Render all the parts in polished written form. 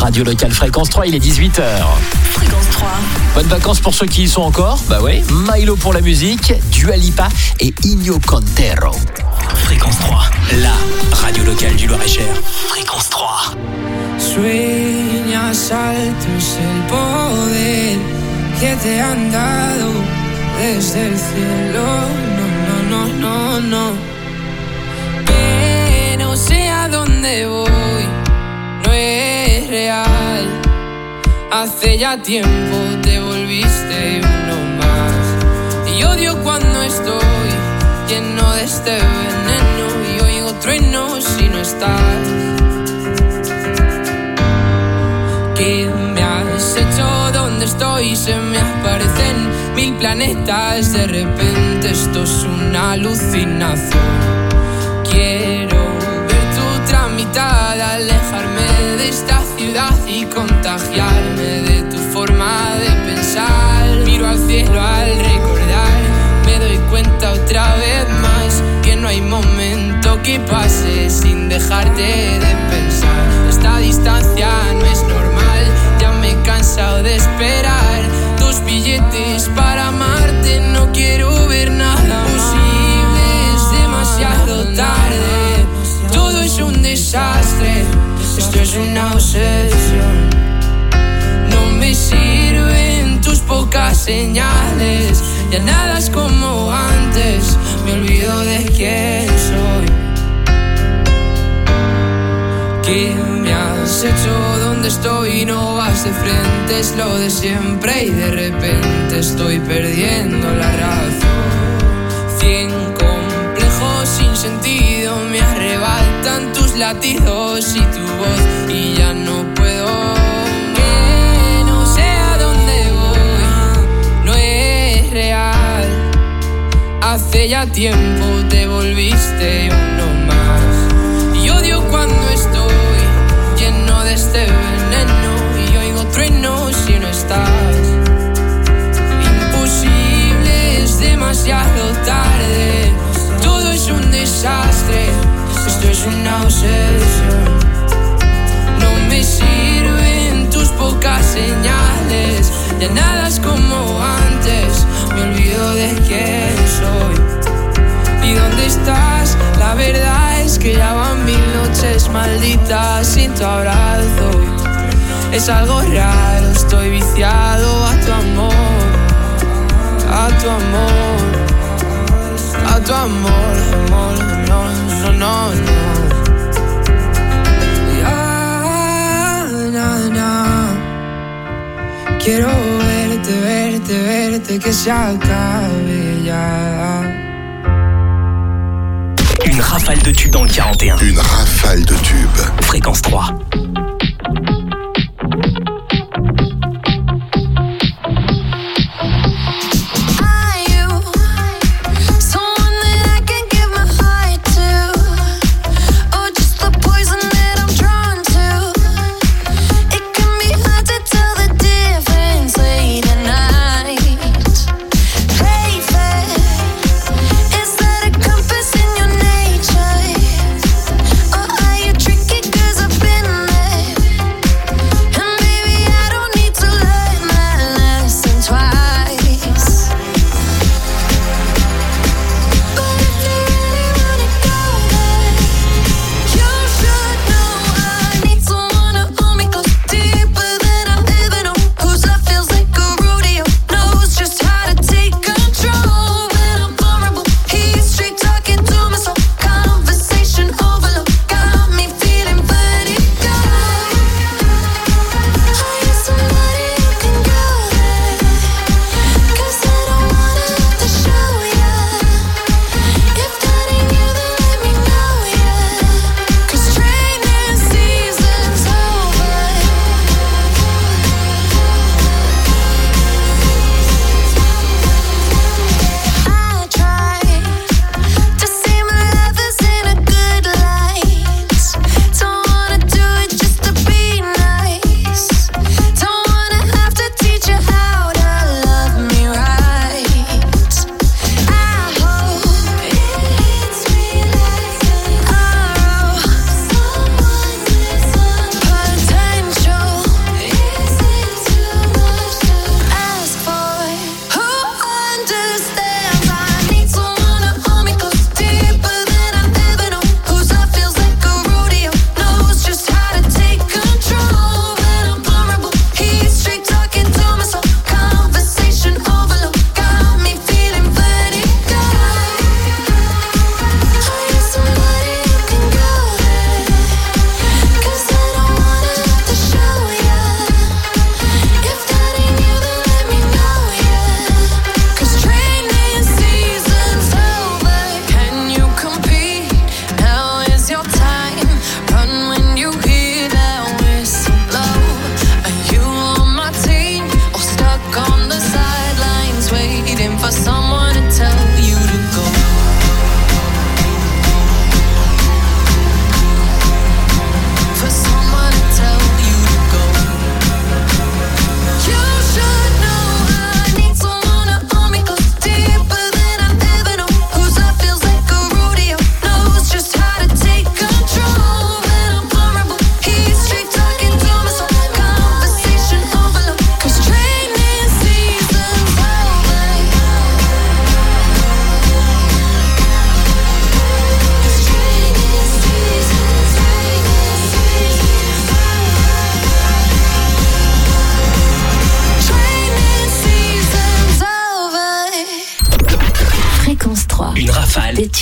Radio locale Fréquence 3, il est 18h. Fréquence 3. Bonnes vacances pour ceux qui y sont encore. Bah oui. Milo pour la musique, Dua Lipa et Inyo Contero. Fréquence 3, la radio locale du Loir-et-Cher. Fréquence 3. Sueñas alto es el poder que te han dado desde el cielo. No. Que no sé a dónde voy, no es real. Hace ya tiempo te volviste uno más. Y odio cuando estoy lleno de este veneno y oigo truenos si no estás. ¿Qué me has hecho? ¿Dónde estoy? Se me aparecen 1000 planetas. De repente esto es una alucinación. Quiero ver tu tramitada, alejarme de esta ciudad y contagiarme de tu forma de pensar. Miro al cielo al recordar, me doy cuenta otra vez más que no hay momento que pase sin dejarte de pensar. Esta distancia no es normal, ya me he cansado de esperar. 2 billetes para amarte, no quiero ver nada posible, es demasiado tarde. Todo es un desastre, esto es una obsesión. No me sirven tus pocas señales, ya nada es como antes, me olvido de quién soy. ¿Qué me has hecho? ¿Dónde estoy? No vas de frente, es lo de siempre y de repente estoy perdiendo la razón. 100 complejos sin sentido me arrebatan tus latidos y tu voz y ya no puedo. Que no sé a dónde voy, no es real. Hace ya tiempo te volviste uno más. Y odio cuando estoy lleno de este veneno y oigo truenos si no estás. Imposible, es demasiado tarde. Todo es un desastre, esto es una obsesión. No me sirven tus pocas señales, ya nada es como antes, me olvido de quién soy. ¿Y dónde estás? La verdad es que ya van 1000 noches malditas sin tu abrazo. Es algo raro, estoy viciado a tu amor, a tu amor, a tu amor, amor, no. Quiero verte, que se acabe ya. Une rafale de tubes dans le 41. Une rafale de tubes. Fréquence 3.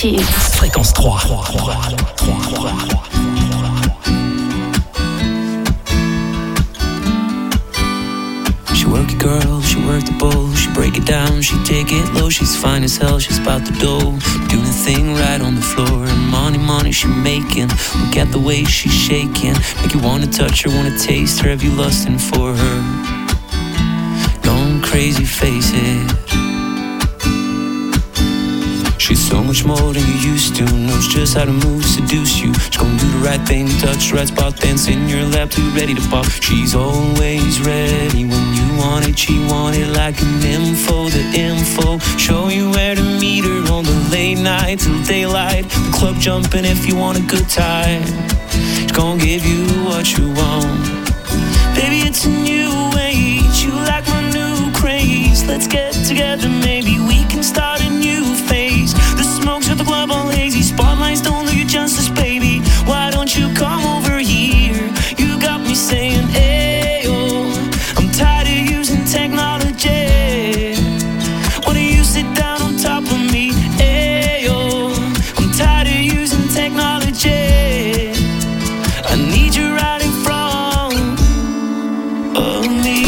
Active. Fréquence 3. She work it, girl, she work the bowl. She break it down, she take it low. She's fine as hell, she's about the dough. Doing the thing right on the floor. And money she making. Look at the way she's shaking. Make you wanna touch her, wanna taste her. Have you lusting for her? Going crazy, face it. She's so much more than you used to. Knows just how to move, seduce you. She's gonna do the right thing, touch the right spot, dance in your lap, too ready to pop. She's always ready when you want it. She want it like an info, the info. Show you where to meet her on the late night till daylight. The club jumping if you want a good time. She's gonna give you what you want. Baby, it's a new age. You like my new craze. Let's get together, maybe we can start a new phase. The smokes at the club all hazy. Spotlights don't do you justice, baby. Why don't you come over here? You got me saying, hey, oh. I'm tired of using technology. Why don't you sit down on top of me? Hey, oh. I'm tired of using technology. I need you right in front of me.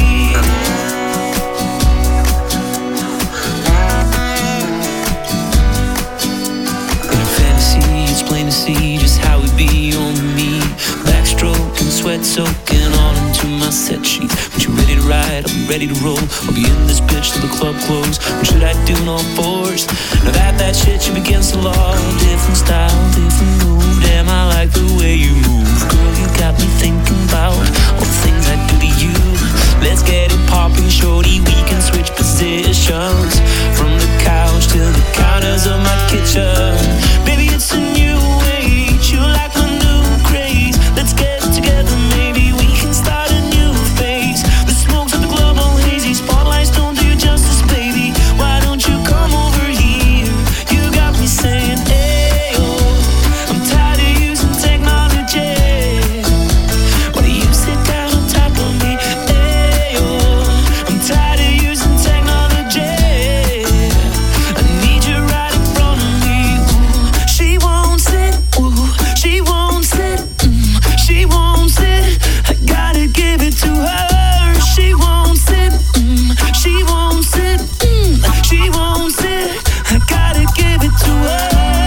Plain to see just how it be on me. Backstroke and sweat soaking all into my set sheet. When you're ready to ride, I'll be ready to roll. I'll be in this bitch till the club close. What should I do in all fours? Now that shit should be against the law. Different style, different move. Damn, I like the way you move. Girl, you got me thinking about all the things I do to you. Let's get it popping, shorty. We can switch positions from the couch to the counters of my kitchen. Baby, it's a new age. You like my new craze. Let's get together, maybe we can start a new phase. The smokes at the club all hazy. Spotlights don't do you justice, baby. Why don't you come over here? You got me saying, hey, oh. I'm tired of using technology. Why do you sit down on top of me? Hey, oh. I'm tired of using technology. I need you right in front of me. Ooh. She won't sit, ooh. She won't sit, she won't sit. I gotta give it to her. She won't sit, she won't sit, she won't sit. I gotta give it to her.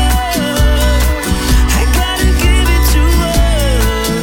I gotta give it to her.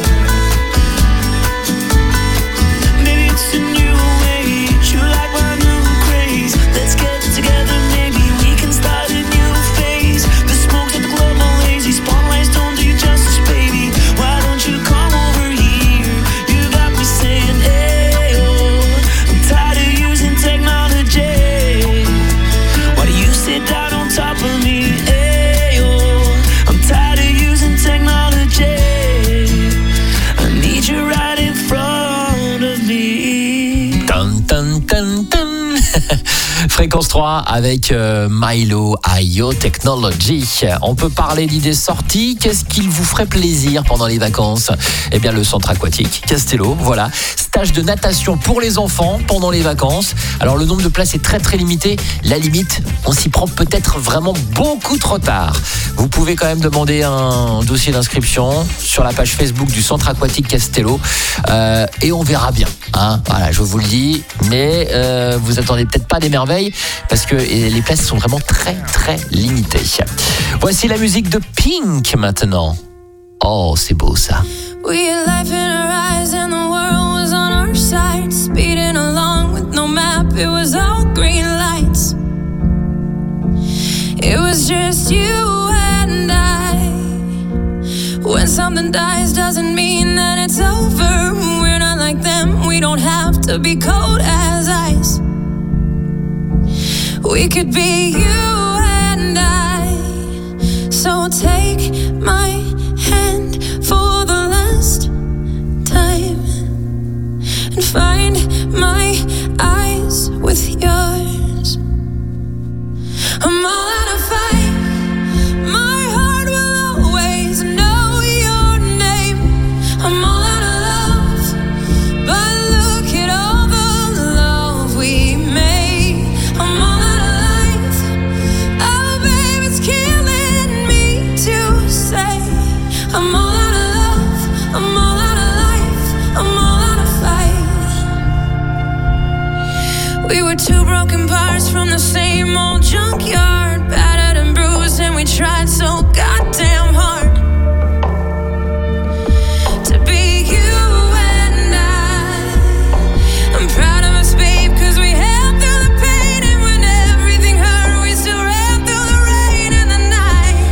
Maybe it's a new age. You like my new craze. Let's get together, maybe we can start a new phase. The smokes at the club all lazy. Spotlights don't do you justice, baby. Why don't you come over here? You got me saying, hey, oh. I'm tired of using technology. Why do you sit down on top of me? Hey, oh. I'm tired of using technology. I need you right in front of me. Dun, dun, dun, dun. Fréquence 3 avec Mylo IO Technology. On peut parler d'idées sorties. Qu'est-ce qu'il vous ferait plaisir pendant les vacances? Eh bien, le centre aquatique Castello, voilà. Stage de natation pour les enfants pendant les vacances. Alors, le nombre de places est très très limité. La limite, on s'y prend peut-être vraiment beaucoup trop tard. Vous pouvez quand même demander un dossier d'inscription sur la page Facebook du centre aquatique Castello et on verra bien. Hein, voilà, je vous le dis. Mais vous attendez peut-être pas des merveilles parce que les places sont vraiment très très limitées. Voici la musique de Pink maintenant. Oh, c'est beau ça. We had life in our eyes and the world was on our side. Speeding along with no map, it was all green lights. It was just you and I. When something dies doesn't mean that it's over. We're not like them, we don't have to be cold as ice. We could be you and I. So take my hand for the last time and find my eyes with yours. I'm all out of fight. My heart will always know your name. I'm all out of love, but look at all the love we made. I'm all out of life. Oh, babe, it's killing I'm all out of love, I'm all out of life, I'm all out of fight. We were two broken parts from the same old junkyard, battered and bruised, and we tried so goddamn hard to be you and I. I'm proud of us, babe, 'cause we held through the pain, and when everything hurt, we still ran through the rain and the night.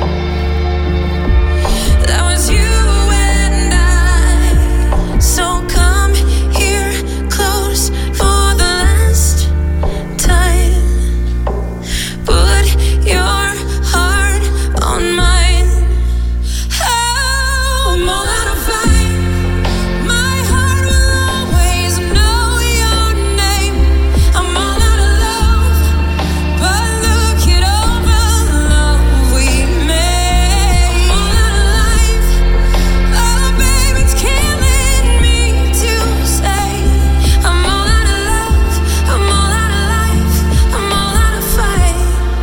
That was you and I. So come here close for the last time. Put your heart on mine. Oh, I'm all out of fight. My heart will always know your name. I'm all out of love, but look at all the love we made. I'm all out of life. Oh, babe, it's killing me to say. I'm all out of love, I'm all out of life, I'm all out of fight.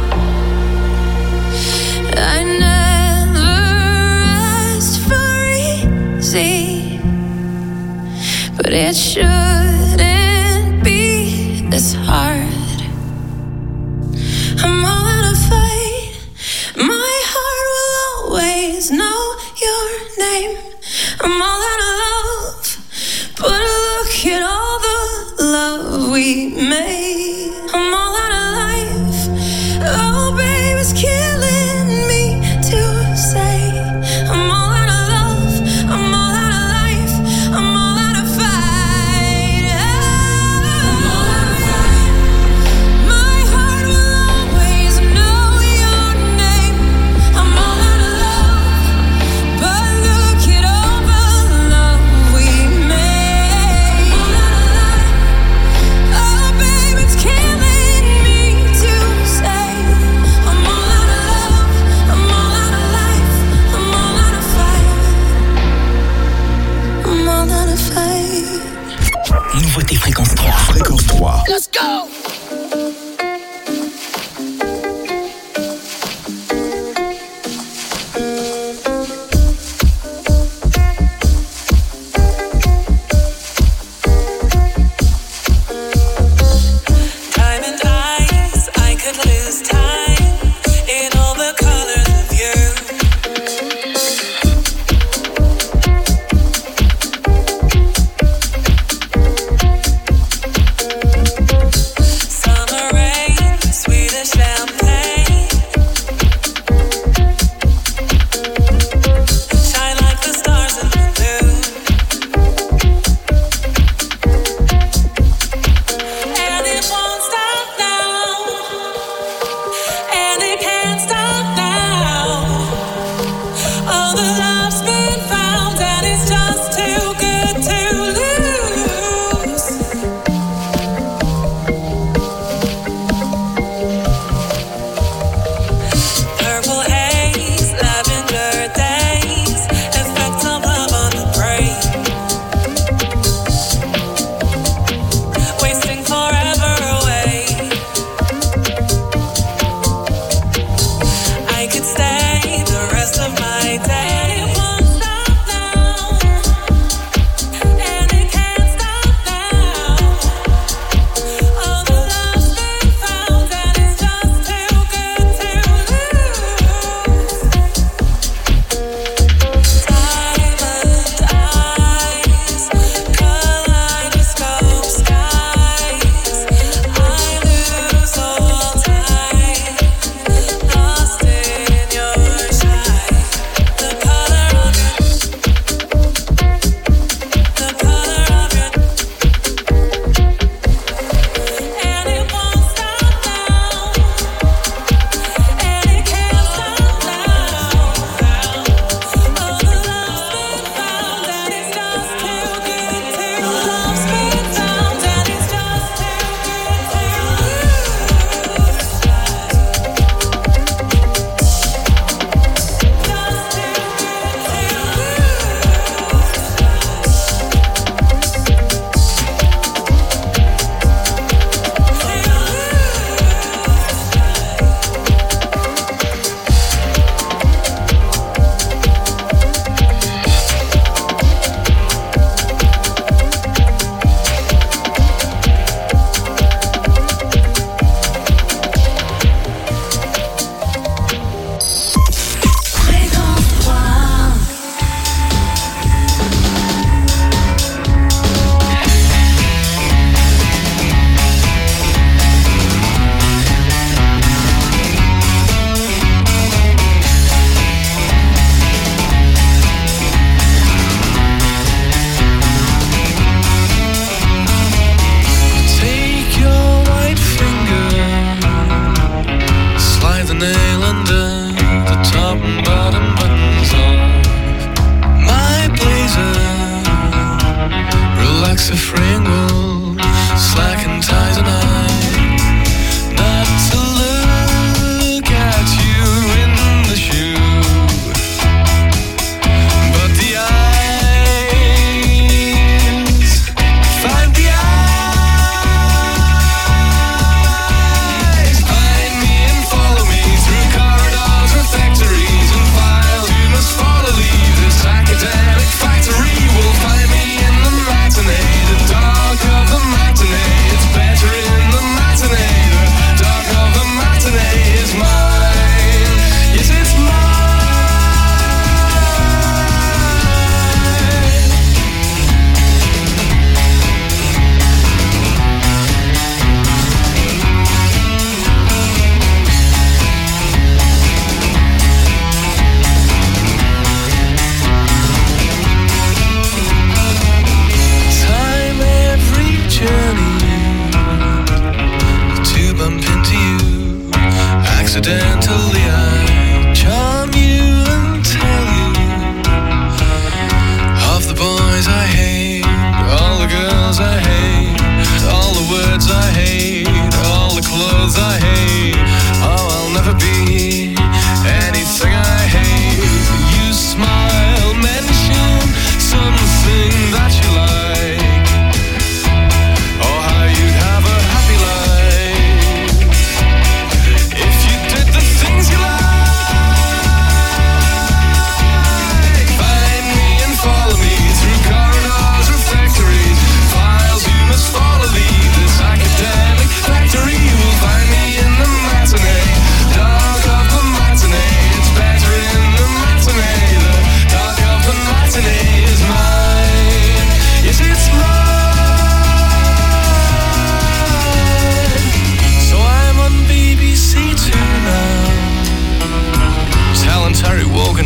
I never asked for easy, but it shouldn't be this hard. I'm all out of fight. My heart will always know your name. I'm all out of love, but look at all the love we made. I'm all out of life. Oh, babe, it's killing me to say. I'm all out of love, I'm all out of life, I'm all out of fight. I'm all out of fight. My heart will always know your name. I'm all out of love, but look at all the love we made. I'm all out of life. Oh, babe, it's killing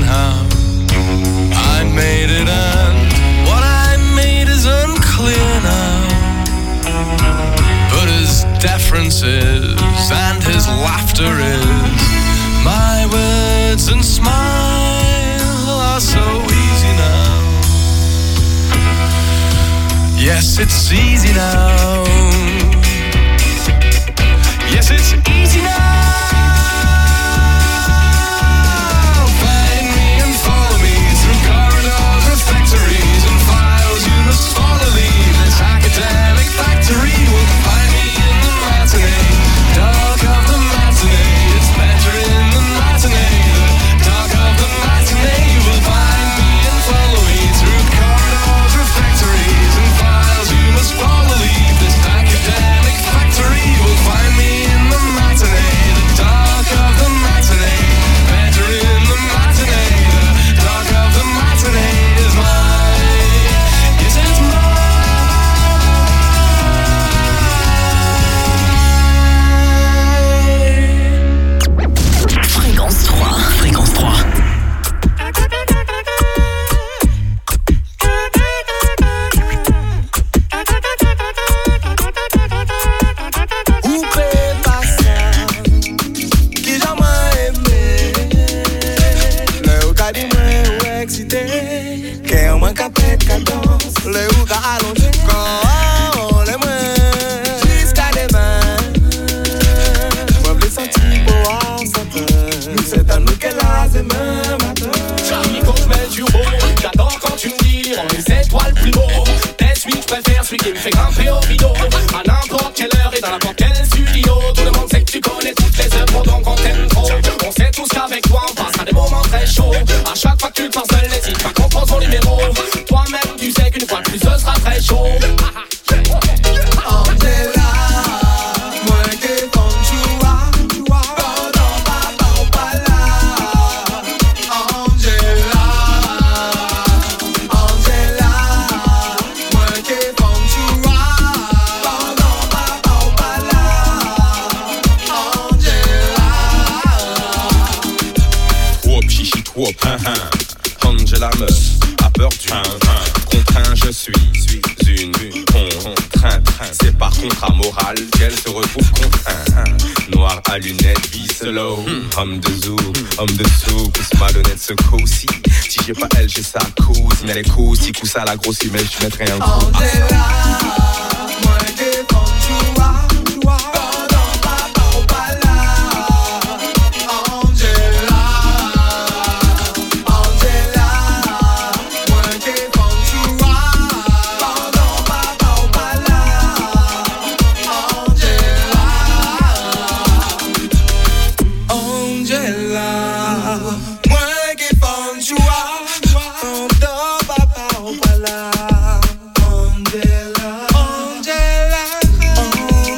how I made it, and what I made is unclear now. But his deference is, and his laughter is, my words and smile are so easy now. Yes, it's easy now. Yes, it's easy now. Find me and follow me through corridors of factories and files. You must follow, leave this academic factory. Will find me in the matinee, dark of the matinee. It's better in the matinee, the dark of the matinee. You will find me and follow me through corridors of factories and files. You must follow, leave this academic factory. You will find me in the matinee, the dark of the matinee. Better in the matinee, the dark of the matinee is mine. Yes, it's mine. Fréquence 3. Fréquence 3. Le ou ka allongé quand les mains jusqu'à demain. Moi je senti pour ensemble. C'est à nous qu'elle a ses mains matin. Charlie quand je mets du haut, j'adore quand tu me dis on les étoiles plus beau. T'es celui que je préfère, celui qui me fait grimper au rideau. À n'importe quelle heure et dans n'importe quel studio. Tout le monde sait que tu connais toutes les œuvres donc on t'aime trop. On sait tous qu'avec toi on passera des moments très chauds. À chaque fois que tu te sens seul, n'hésite pas qu'on prend son numéro. Toi-même tu sais qu'une fois de plus ce sera très chaud. Angela, moi que ton joie, pendant papa ou pas là. Angela, moi que ton joie, pendant papa ou pas là. Angela. Whoop, chichi, whoop, Angela meuf, a peur du contraint, je suis une contrainte. C'est par contre amoral qu'elle se retrouve contrainte. Noir à lunettes, vie slow. Homme de zoo, homme de soupe, malhonnête ce coup-ci. Si j'ai pas elle, j'ai sa cousine. Elle est cousine, coup ça la grossit, mais je mettrai un coup. Angela, moi que ton joie, pendant papa ou pas là. Angela, moi que ton joie, pendant papa ou pas là. Angela, moi que ton joie, pendant papa ou pas là. Angela,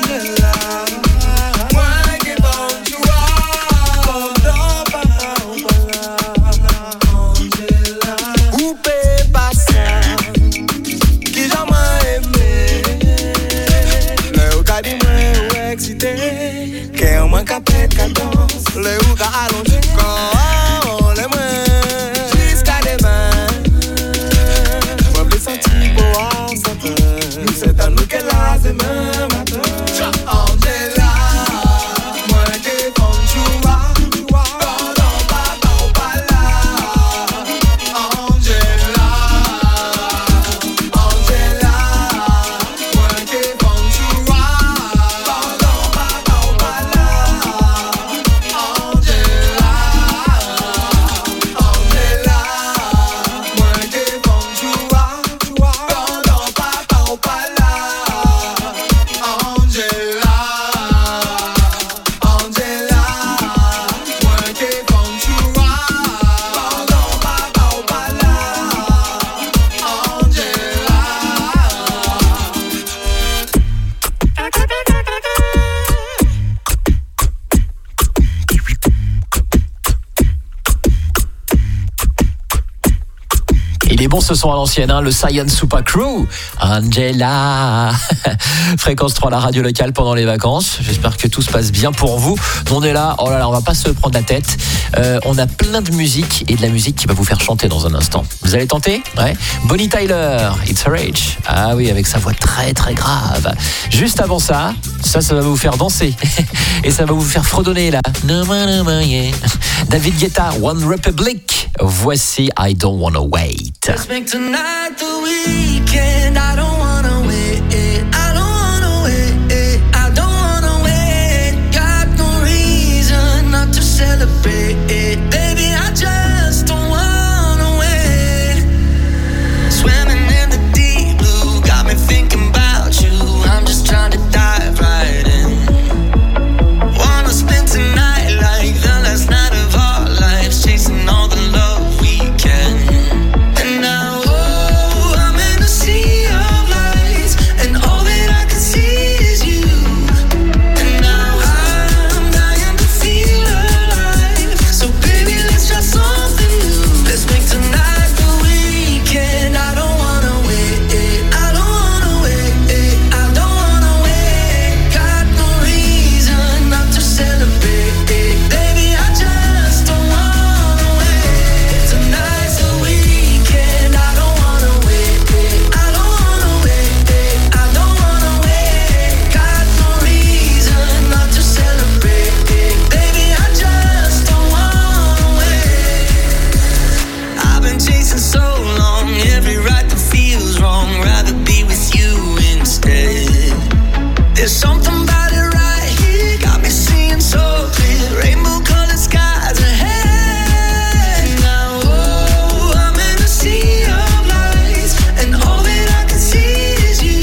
Il est bon ce son à l'ancienne, hein, le Science Super Crew, Angela. Fréquence 3, la radio locale pendant les vacances. J'espère que tout se passe bien pour vous. On est là, oh là là, on va pas se prendre la tête. On a plein de musique et de la musique qui va vous faire chanter dans un instant. Vous allez tenter? Ouais. Bonnie Tyler, It's a Rage. Ah oui, avec sa voix très très grave. Juste avant ça va vous faire danser. Et ça va vous faire fredonner là. David Guetta, One Republic. Voici I Don't Wanna Wait. Let's make tonight the weekend. I don't wanna wait. I don't wanna wait. I don't wanna wait. Got no reason not to celebrate. Baby, I just don't wanna wait. Swimming in the deep blue got me thinking about you. I'm just trying to dive right in. Wanna spend tonight like the last night of our lives, chasing all the love we can. And now, oh, I'm in a sea of lights, and all that I can see is you. And now I'm dying to feel alive. So baby, let's try something new. Let's make tonight the weekend. I don't wanna wait. I don't wanna wait. I don't wanna wait. Got no reason not to celebrate. Baby, I just don't wanna wait. Tonight's the weekend. I don't wanna wait. I don't wanna wait. I don't wanna wait. Got no reason not to celebrate. Baby, I just don't wanna wait. I've been chasing so long, every right that feels wrong. Rather be with you instead. There's something about it right here, got me seeing so clear. Rainbow colored skies ahead. Now, oh, I'm in a sea of lights, and all that I can see is you.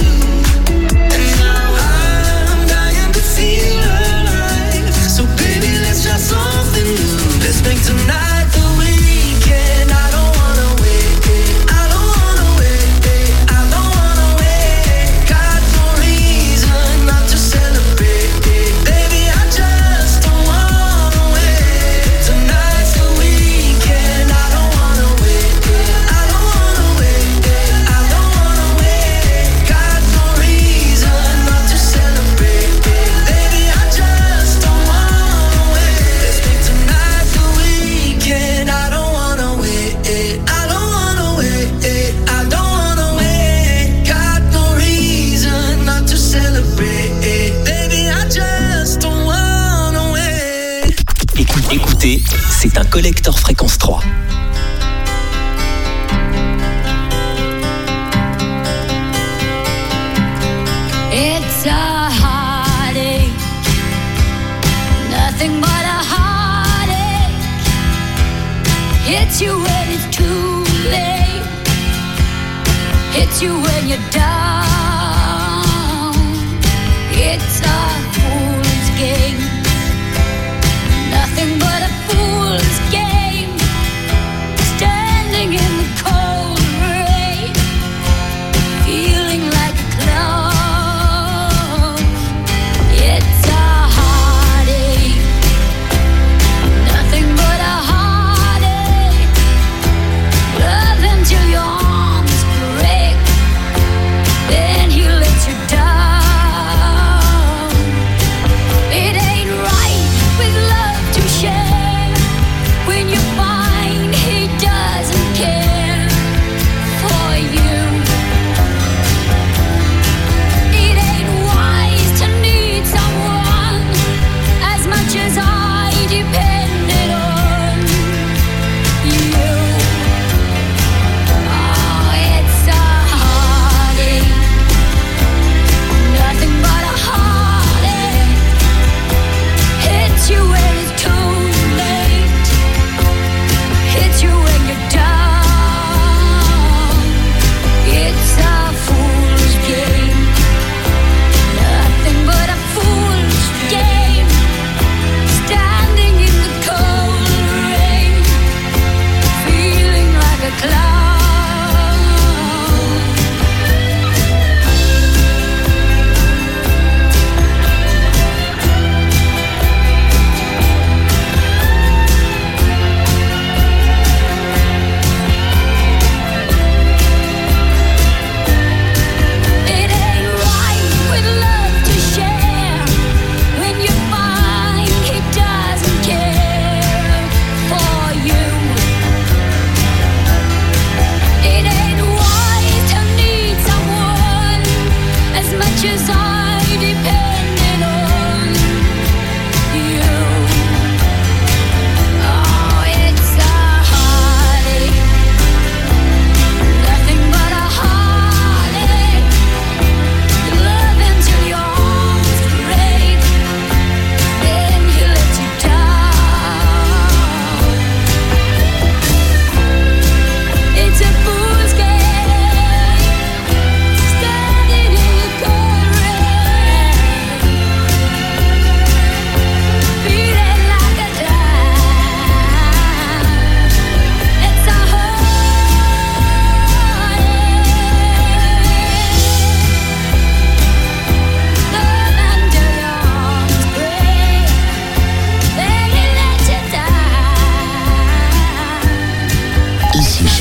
And now I'm dying to feel alive. So baby, let's try something new. Let's make tonight the weekend. I don't wanna wait. I don't wanna wait. I don't wanna wait. Got no reason not to celebrate. Baby, I just don't wanna wait. Tonight's the weekend. I don't wanna wait. I don't wanna wait. I don't wanna wait. Got no reason not to celebrate. Baby, I just don't wanna wait. Let's make tonight the weekend. I don't wanna wait. I don't wanna wait. I don't wanna wait. Got no reason not to celebrate. Baby, I just don't wanna wait. Écoutez, c'est un collector fréquence 3. It's a heartache, nothing but a heartache. Hits you when it's too late, hits you when you're down. It's a fool's game, nothing but a fool's game. Standing in the cold rain, feeling like a clown. It's a heartache, nothing but a heartache. Love until your arms break, then he lets you down.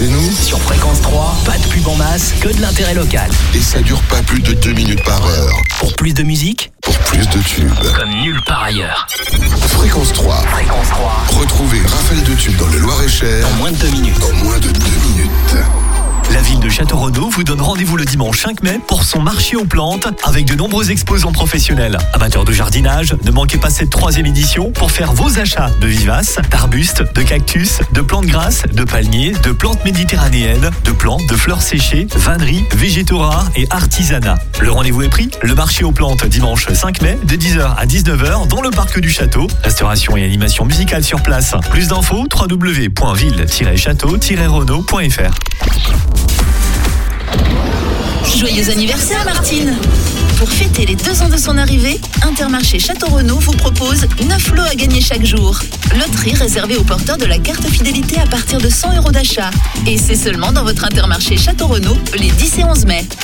chez nous. Sur Fréquence 3, pas de pub en masse, que de l'intérêt local. Et ça dure pas plus de 2 minutes par heure. Pour plus de musique, Pour plus de tubes. comme nulle part ailleurs. Fréquence 3. Fréquence 3, Retrouvez un rafale de tubes dans le Loir-et-Cher en moins de 2 minutes. en moins de 2 minutes. La ville de Château-Renaud vous donne rendez-vous le dimanche 5 mai pour son marché aux plantes avec de nombreux exposants professionnels. Amateurs de jardinage, ne manquez pas cette 3e édition pour faire vos achats de vivaces, d'arbustes, de cactus, de plantes grasses, de palmiers, de plantes méditerranéennes, de plantes, de fleurs séchées, vanneries, végétaux rares et artisanat. Le rendez-vous est pris, le marché aux plantes dimanche 5 mai de 10h à 19h dans le parc du château. Restauration et animation musicale sur place. Plus d'infos www.ville-château-renaud.fr. Joyeux anniversaire Martine! Pour fêter les 2 ans de son arrivée, Intermarché Château-Renaud vous propose 9 lots à gagner chaque jour. Loterie réservée aux porteurs de la carte fidélité à partir de 100 € d'achat. Et c'est seulement dans votre Intermarché Château-Renaud les 10 et 11 mai.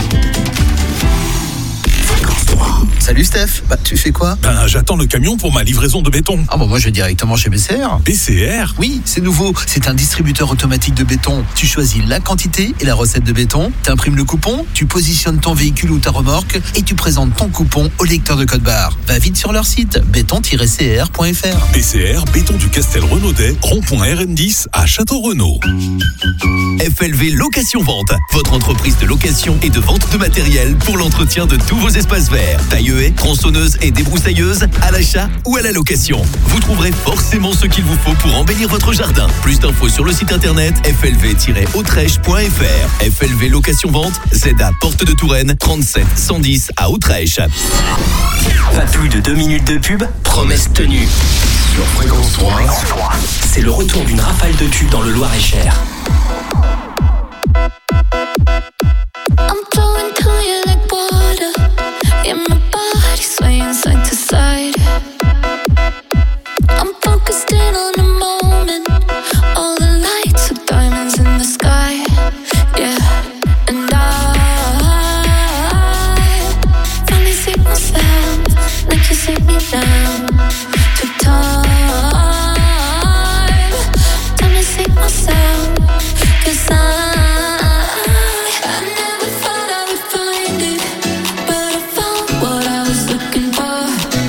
Salut Steph, tu fais quoi? J'attends le camion pour ma livraison de béton. Ah moi je vais directement chez BCR. BCR? Oui, c'est nouveau, c'est un distributeur automatique de béton. Tu choisis la quantité et la recette de béton, t'imprimes le coupon, tu positionnes ton véhicule ou ta remorque et tu présentes ton coupon au lecteur de code barre. Va vite sur leur site béton-cr.fr. BCR, béton du Castel Renaudet, rond-point RN10 à Château-Renaud. FLV Location-Vente, votre entreprise de location et de vente de matériel pour l'entretien de tous vos espaces verts. Taille-haie, tronçonneuse et débroussailleuse, à l'achat ou à la location. Vous trouverez forcément ce qu'il vous faut pour embellir votre jardin. Plus d'infos sur le site internet flv-autrèche.fr. FLV Location-Vente, ZA Porte de Touraine, 37 110 à Autrèche. Pas plus de 2 minutes de pub, promesse tenue. Sur Fréquence 3, C'est le retour d'une rafale de tubes dans le Loir-et-Cher. I'm flowing to you like water. Yeah, my body swaying side to side. I'm focused in on the moment. All the lights are diamonds in the sky. Yeah, and I finally see myself. Like you see me now. Took time to see myself. 'Cause I never thought I would find it, but I found what I was looking for.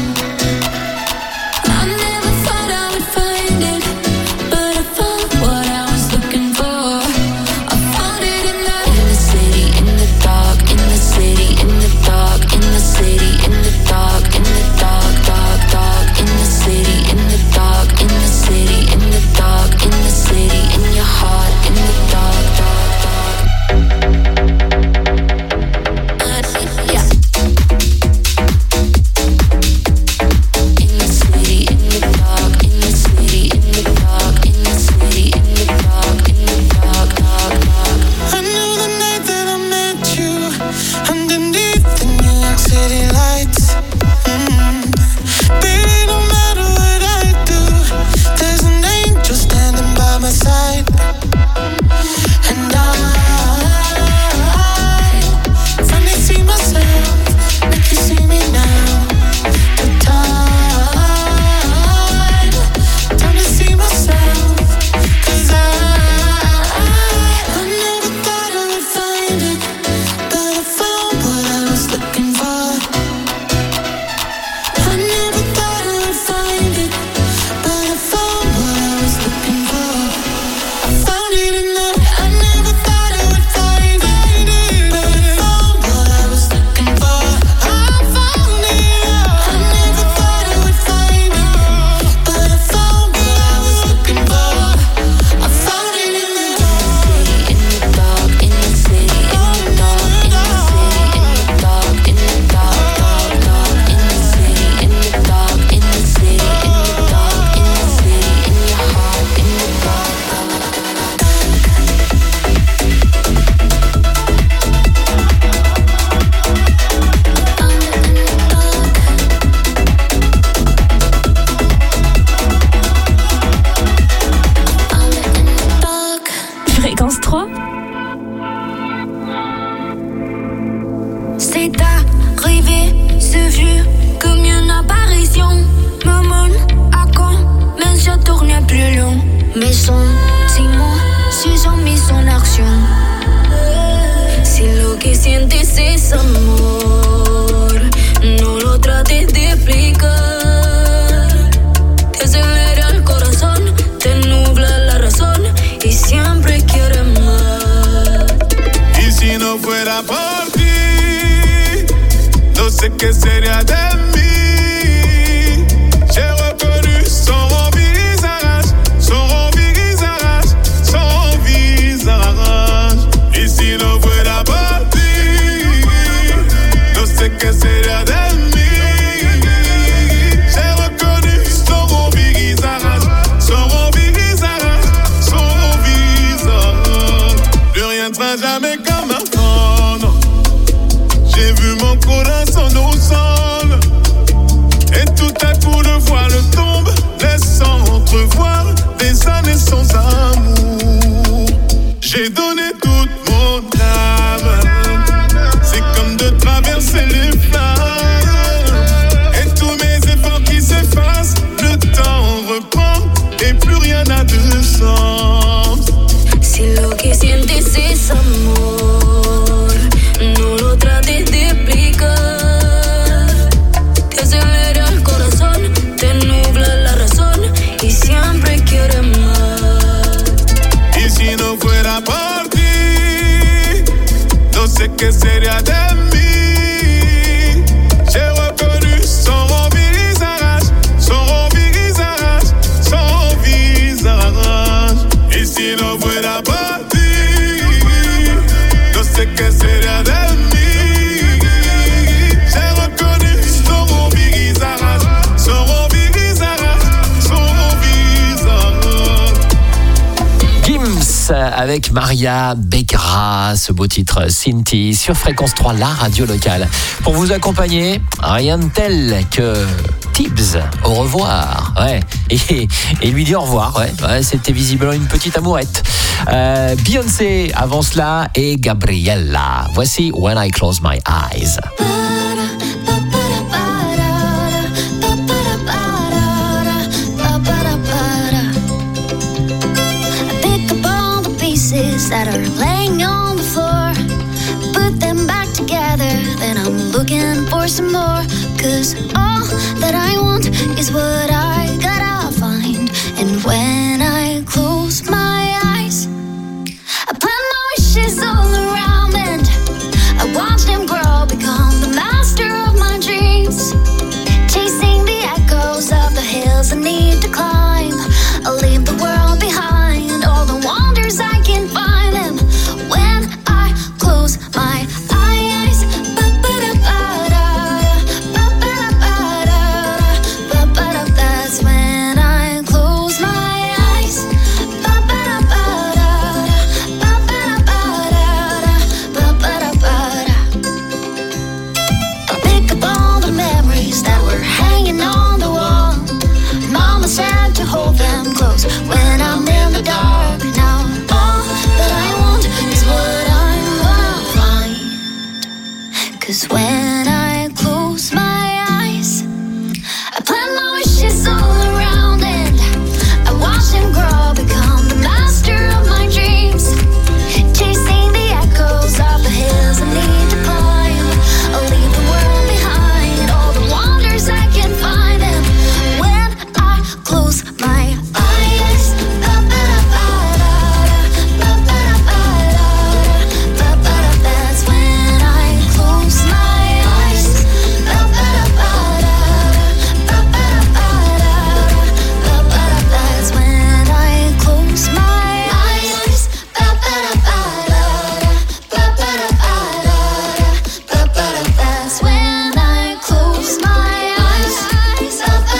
I never thought I would find it, but I found what I was looking for. I found it in the city, in the dark, in the city, in the dark, in the city, in the dark, in the dark, dark, dark, in the city, in the dark, in the city, in the dark, in the city, in your heart, in the dark, dark, dark. Yeah. In the city, in the dark, in the city, in the dark, in the city, in the dark, in the dark, dark, dark. I knew the night that I met you underneath the New York City lights. Baby, no matter what I do, there's an angel standing by my side. And I finally see myself, like you see me now. The time to see myself. 'Cause I never thought I would find it, but I found what I was looking for. I never thought I would find it, but I found what I was looking for. I found it in the. I never thought I would find it, but I found what I was looking for. I found it. I never thought I would find it, but I found what I was looking for. I found it in the dark, in the city, in the dark, in the city, in the dark, in the dark, dark, dark, in the city, in the dark, in the city, in the dark, in the city, in your heart, in the dark, Fréquence 3. C'est arrivé, c'est vu comme une apparition. Maman, à quand, mais je tournais plus long. Mes sentiments se sont mis en es amor. No lo trates de explicar. Te acelera el corazón, te nubla la razón y siempre quieres más. Y si no fuera por ti, no sé qué sería de mí. J'ai reconnu son visage, son visage, son visage. Y si no fuera por ti, no sé qué sería de mí. J'ai reconnu son visage, son visage, son visage. Plus rien ne sera jamais comme avant, non. J'ai vu mon corazon au sol. Et tout à coup le voile tombe, laissant entrevoir des années sans amour. J'ai donné toute mon âme, c'est comme de traverser les flammes. Et tous mes efforts qui s'effacent, le temps reprend et plus rien n'a de sens. Si lo que sientes es amor, no lo trates de explicar. Te acelera el corazón, te nubla la razón y siempre quieres más. Y si no fuera por ti, no sé qué sería de mí. J'ai reconnu son visage, son visage, son visage. Y si no fuera por ti, no sé qué sería de mí. J'ai reconnu son visage, son visage, son visage. Gims avec Maria Becerra, ce beau titre Cinti sur Fréquence 3, la radio locale. Pour vous accompagner, rien de tel que Tibbs, au revoir. Ouais. Et lui dit au revoir. Ouais, c'était visiblement une petite amourette. Beyoncé avant cela et Gabriella. Voici When I Close My Eyes. That are laying on the floor, put them back together, then I'm looking for some more. 'Cause all that I want is what I gotta find. And when I close my eyes, I plan my wishes all around and I watch them grow, become the master of my dreams. Chasing the echoes of the hills I need to climb. I'll leave the world behind, all the wonders I can find. When I close my eyes, that's when I close my eyes. I'll pick up all the memories that were hanging on the wall. Mama said to hold them close when I'm in the dark. Now all that I want is what I'm gonna find. 'Cause when I close my eyes, I plan my wishes all around and I watch them grow, become the master of my dreams. Chasing the echoes of the hills I need to climb. I'll leave the world behind, all the wonders I can find. And when I close my eyes, that's when I close my eyes. That's when I close my eyes. That's when I close my eyes.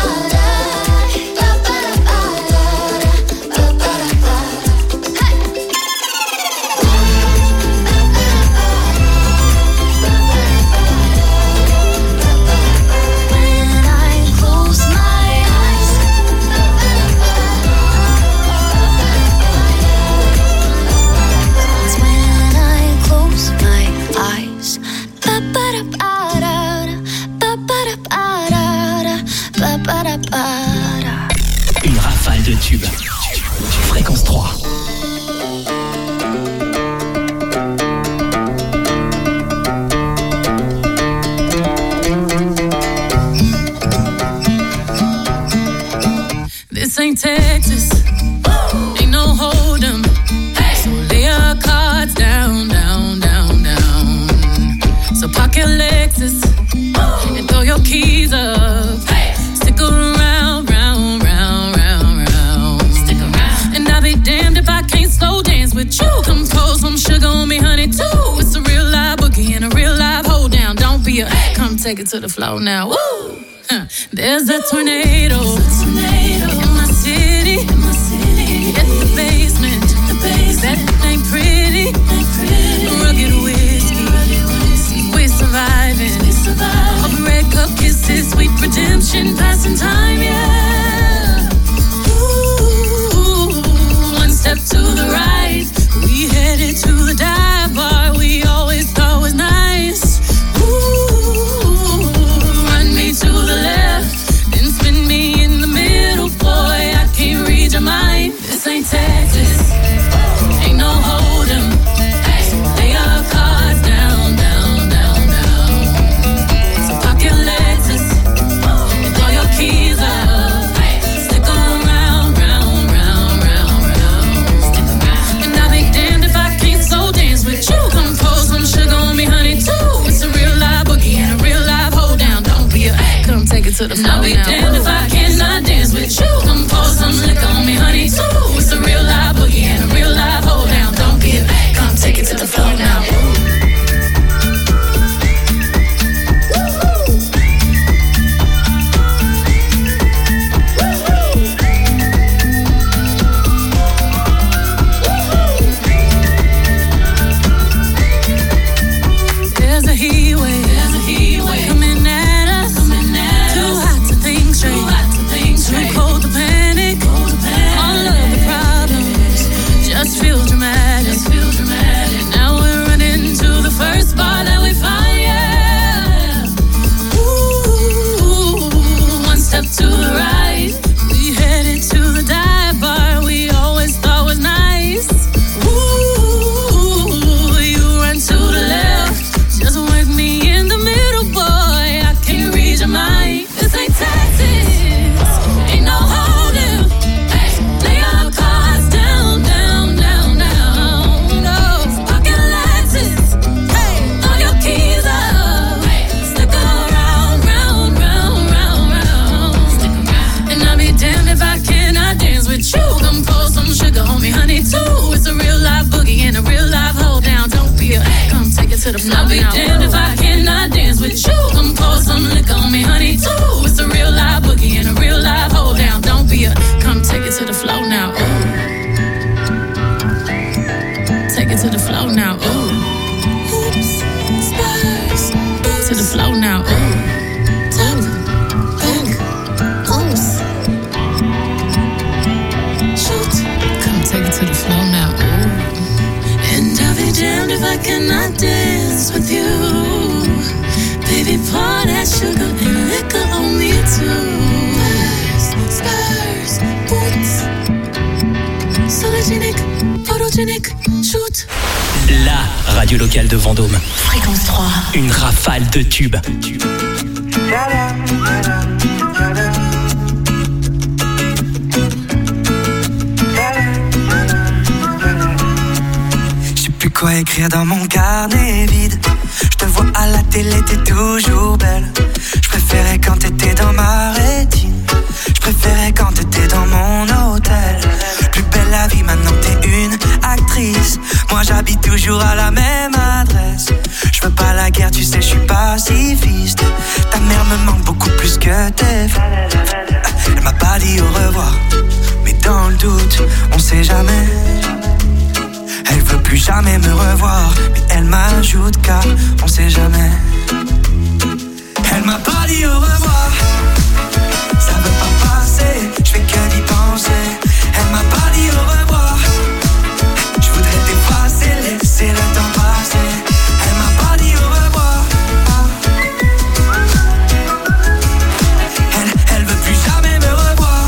When I close my eyes. That's when I close my eyes. Une rafale de tubes. Fréquence 3. take it to the floor now. Woo! There's a tornado in my city. In the basement. That ain't pretty. Rugged whiskey. We're surviving. All the red cup kisses, sweet redemption, passing time, yeah. Ooh, one step to the right. We headed to the dive bar we always thought was nice. Ooh, run me to the left, then spin me in the middle, boy. I can't read your mind. This ain't Texas, ain't no hold'em. Lay your cards down, down, down, down. So park your Lexus and throw your keys up. Stick around, round, round, round, round. And I'll be damned if I can't soul dance with you. Come pour some sugar on me, honey, too. It's a real live boogie and a real live hold down. Don't be a come take it to the floor. I'll be damned if I cannot dance with you. Come pour some liquor on me, honey, too. It's a real live boogie and a real live hold down. Don't be a come take it to the floor now. There's a heat wave coming at us. Too hot to think straight. Too cold to panic. All of the problems just feel dramatic. Now we're running to the first spot that we find, yeah. Ooh, one step to the right. We headed to the dive bar we always thought was nice. Ooh, you run to the left. Just work me in the middle, boy. I can't read your mind. This ain't Texas, ain't no hold'em. Lay your cards down, down, down, down. No, pocket Lexus. Throw your keys up. Stick around, round, round, round, round. And I'll be damned if I cannot dance with you. Come pour some sugar on me, honey, too. It's a real live boogie and a real live hold down. Don't be a come take it to the floor. I'll be damned if I cannot dance with you. Come pour some liquor on me, honey, too. It's a real live boogie and a real live hold down. Don't be a come take it to the floor now. Ooh. Take it to the floor now. Ooh. Oops, spurs. To the floor now. Ooh. Tap, back, oops. Shoot. Come take it to the floor now. Ooh. And I'll be damned if I cannot dance with you. Baby, pour that sugar and liquor on me too. Spurs, boots. Sologenic, photogenic, shoot. La radio locale de Vendôme. Fréquence 3. Une rafale de tubes. Je sais plus quoi écrire dans mon carnet vide. Je te vois à la télé, t'es toujours belle. Je préférais quand t'étais dans ma rétine. Je préférais quand t'étais dans mon hôtel. Plus belle la vie, maintenant t'es une actrice. Moi j'habite toujours à la même adresse. Je veux pas la guerre, tu sais, je suis pacifiste. Ta mère me manque beaucoup plus que tes frères. Elle m'a pas dit au revoir, mais dans le doute, on sait jamais. Elle veut plus jamais me revoir, mais elle m'ajoute car on sait jamais. Elle m'a pas dit au revoir, ça veut pas passer, je fais que d'y penser. Elle m'a pas dit au revoir, je voudrais t'effacer, laisser le temps passer. Elle m'a pas dit au revoir, elle veut plus jamais me revoir.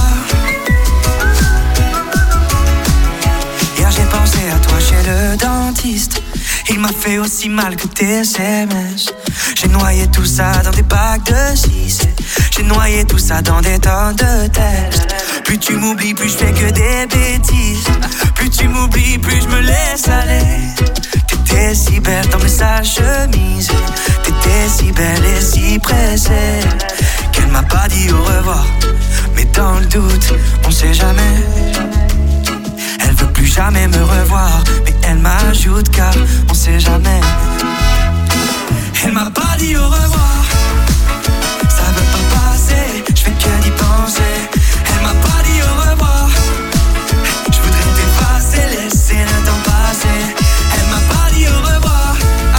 Hier j'ai pensé à toi chez le dentiste. Il m'a fait aussi mal que tes SMS. J'ai noyé tout ça dans des packs de 6. J'ai noyé tout ça dans des tonnes de tests. Plus tu m'oublies, plus je fais que des bêtises. Plus tu m'oublies, plus je me laisse aller. T'étais si belle dans mes sales chemises. T'étais si belle et si pressée qu'elle m'a pas dit au revoir. Mais dans le doute, on sait jamais. Elle veut plus jamais me revoir, mais elle m'ajoute car on sait jamais. Elle m'a pas dit au revoir. Ça veut pas passer, je fais que d'y penser. Elle m'a pas dit au revoir. Je voudrais t'effacer, laisser le temps passer. Elle m'a pas dit au revoir.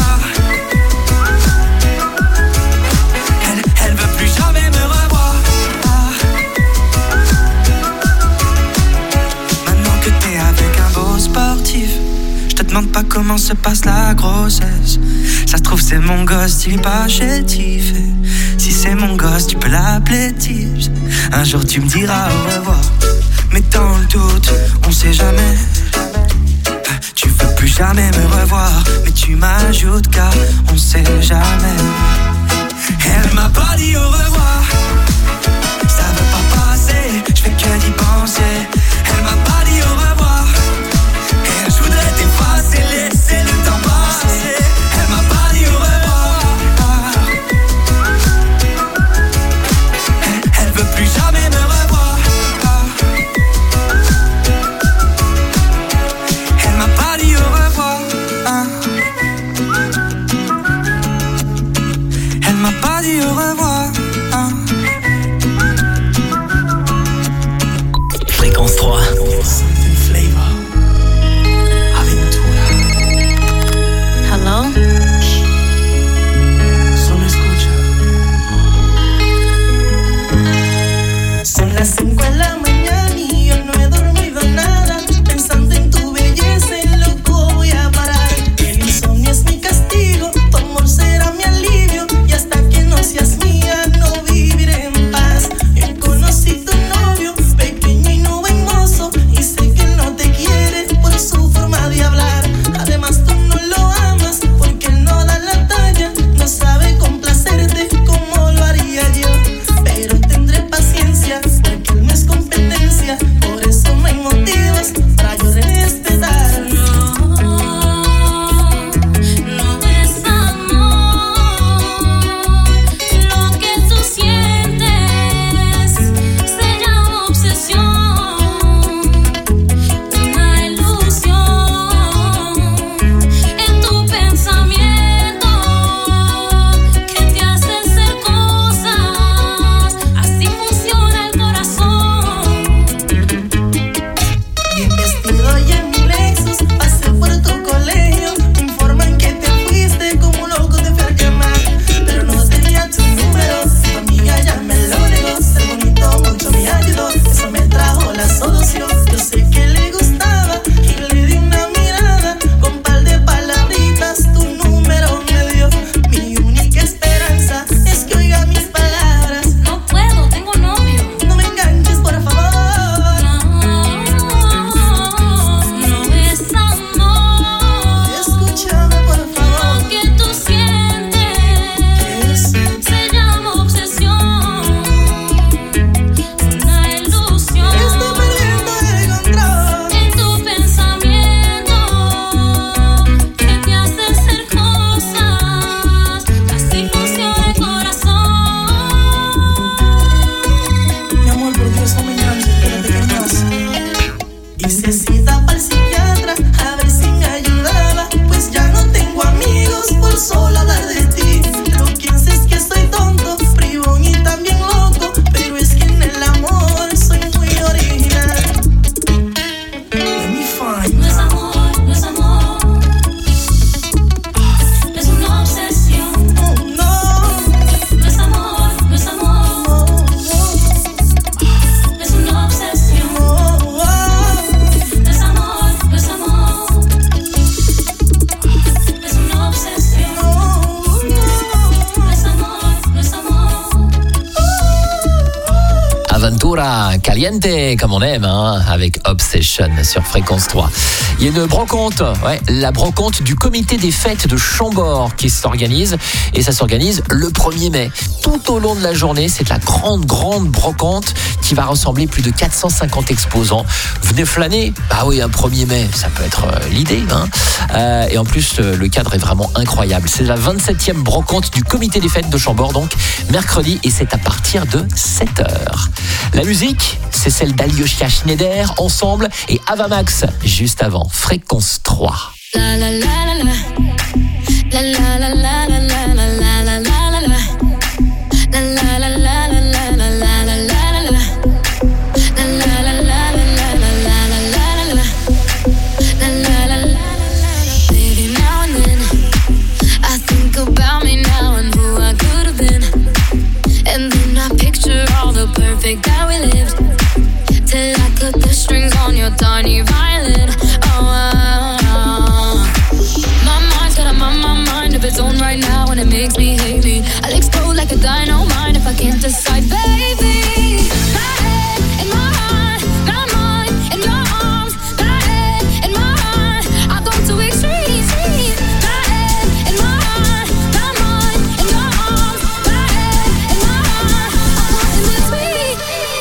Elle veut plus jamais me revoir. Maintenant que t'es avec un beau sportif, je te demande pas comment se passe la grossesse. Ça se trouve c'est mon gosse, il est pas chétif. Si c'est mon gosse, tu peux l'appeler Tips. Un jour tu me diras au revoir. Mais dans le doute, on sait jamais. Tu veux plus jamais me revoir, mais tu m'ajoutes car on sait jamais. Elle m'a pas dit au revoir. Ça veut pas passer, je fais que d'y penser. Elle m'a pas dit au revoir. Et je voudrais t'effacer, laisser le temps passer. Elle m'a pas dit au revoir. Elle veut plus jamais me revoir. Elle m'a pas dit au revoir. Elle m'a pas dit au revoir. Fréquence 3. Hello? Solo escucha. Son las 5 de la mañana y yo no he dormido nada. Pensando en tu belleza, en loco voy a parar. El insomnio es mi castigo, tu amor será mi alivio. Y hasta que no seas mía, no viviré en paz. Yo conocí tu novio, pequeño y no hermoso. Y sé que no te quiere por su forma de hablar. Además tú no lo amas porque él no da la talla. No sabe complacerte como lo haría yo. Pero tendré paciencia porque él no es competencia. Por eso no hay motivos para yo respetar. No es amor, lo que tú sientes se llama obsesión, una ilusión en tu pensamiento que te hace hacer cosas, así funciona el corazón. Bien vestido y en mi Lexus, pasé por tu colegio. Me informan que te fuiste como un loco de Fergamar. Pero no tenía tu número, tu amiga ya me lo negó. Ser bonito mucho me ayudó, eso me trajo la solución. Yo sé que le gustaba y le di una mirada. Con par de palabritas tu número me dio. Mi única esperanza es que oiga mis palabras. No puedo, tengo novio. No me enganches por favor. No es amor, Escúchame por favor. lo que tú sientes se llama obsesión, una ilusión Estoy perdiendo el control. en tu pensamiento que te hace hacer cosas, así funciona el corazón. Mi amor, por Dios, no me enganches, espérate que hay más. Hice cita para el psiquiatra a ver si me ayudaba. Pues ya no tengo amigos por solo hablar de ti. Lo que hace es que soy tonto, bribón y también loco. Pero es que en el amor soy muy original. Let me find No es amor, no es amor, es una obsesión. no, No es amor, no es amor, es una obsesión. no, No es amor, no es amor, es una obsesión. No es amor, no es amor. Aventura caliente comme on aime, hein, avec Obsession sur Fréquence 3. Il y a une brocante, la brocante du comité des fêtes de Chambord qui s'organise, et ça s'organise le 1er mai. Tout au long de la journée, c'est de la grande brocante qui va rassembler plus de 450 exposants. Venez flâner, bah oui, un 1er mai, ça peut être l'idée, hein. Et en plus, le cadre est vraiment incroyable. C'est la 27e brocante du comité des fêtes de Chambord, donc mercredi, et c'est à partir de 7h. La musique, c'est celle d'Alyosha Schneider, Ensemble, et Avamax, juste avant, Fréquence 3. La la la la la la la la la la la la perfect that we lived. Till I cut the strings on your tiny violin. My mind's got a mind of its own right now, and it makes me hate me. I'll explode like a dynamite if I can't decide, baby. My head in my heart, my mind in your arms. My head in my heart, I've gone to extremes. My head in my heart, my mind in your arms. My head in my heart, I'm caught in between.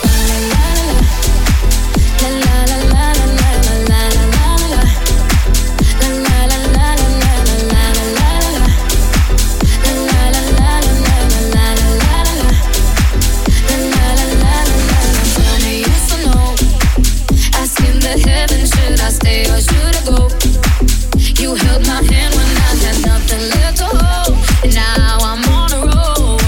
La la la la la la la la la la la. La la la la la la la la la la. La la la la la la la la la la. La la la la la la. Tell me yes or no. Asking the heavens, should I stay or should I go? You held my hand when I had nothing left to hold, and now I'm on a roll.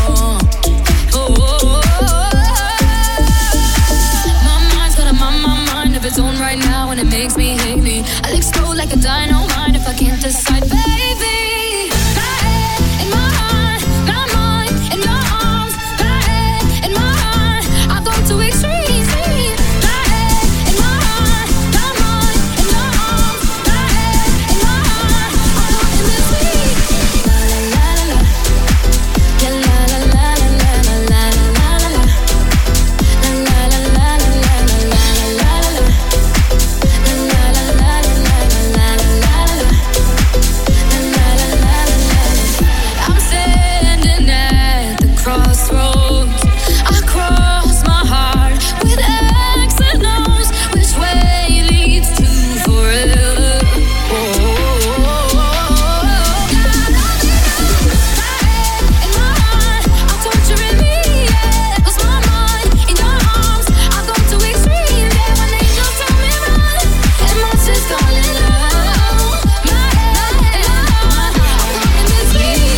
My mind's got a mind of its own right now, and it makes me hate me. I'll explode like a dynamite if I can't decide, baby. My head in my heart, my mind in your arms. My head in my heart, I've gone to extremes. My head in my heart, my mind in your arms. My head in my heart, I'm caught in between. La la la la, la la la la la la la la la la. La la la la la la la la la la la. La la la la la la la la la la. La la la la la la. I'm standing at the crossroads. I cross my heart with X and O's. Which way leads to forever? In my heart, I'm torturing me. Yeah, 'cause my mind in your arms, I've gone to extremes. Yeah, when angels tell me run, and monsters calling out. My head in my heart, I'm caught in between.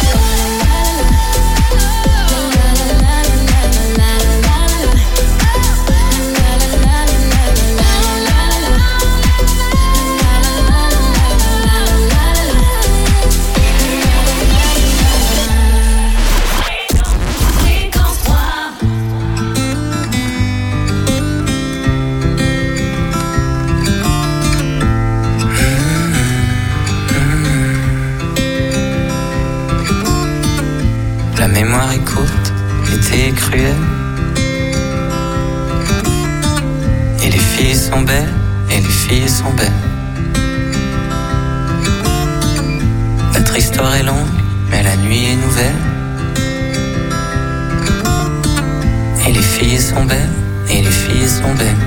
La la la la la la la la la. La la la la la la la la la. La la la la la la la la. La mémoire est courte, l'été est cruel. Et les filles sont belles, et les filles sont belles. Notre histoire est longue, mais la nuit est nouvelle. Et les filles sont belles, et les filles sont belles.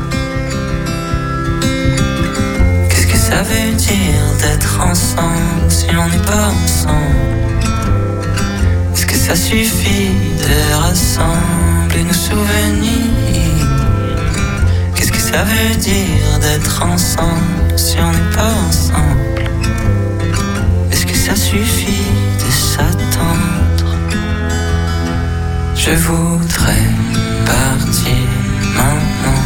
Qu'est-ce que ça veut dire d'être ensemble si on n'est pas ensemble? Est-ce que ça suffit de rassembler nos souvenirs? Qu'est-ce que ça veut dire d'être ensemble si on n'est pas ensemble? Est-ce que ça suffit de s'attendre? Je voudrais partir maintenant,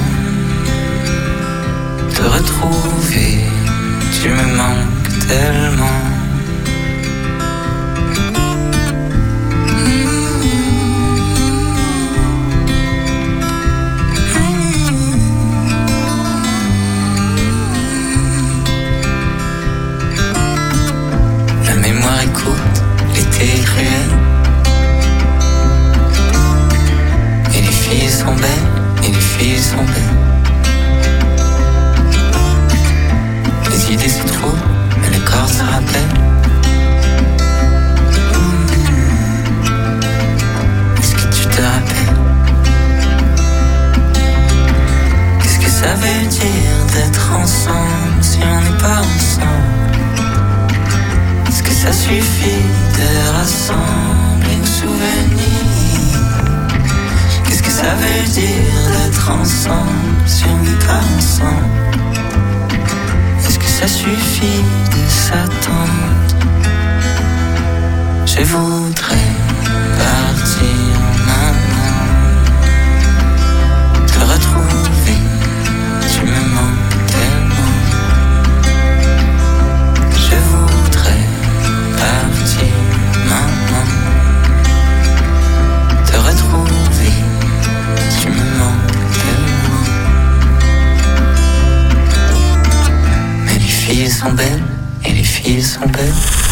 te retrouver, tu me manques tellement. La mémoire est courte, l'été est cruel. Et les filles sont belles, et les filles sont belles. Les idées se trouvent, mais le corps se rappelle. Est-ce que tu te rappelles? Qu'est-ce que ça veut dire d'être ensemble si on n'est pas ensemble? Est-ce que ça suffit de rassembler nos souvenirs? Qu'est-ce que ça veut dire d'être ensemble si on n'est pas ensemble? Est-ce que ça suffit de s'attendre? Je voudrais partir maintenant, te retrouver, tu me manques tellement. Je voudrais partir maintenant, te retrouver, tu filles sont belles, et les filles sont belles.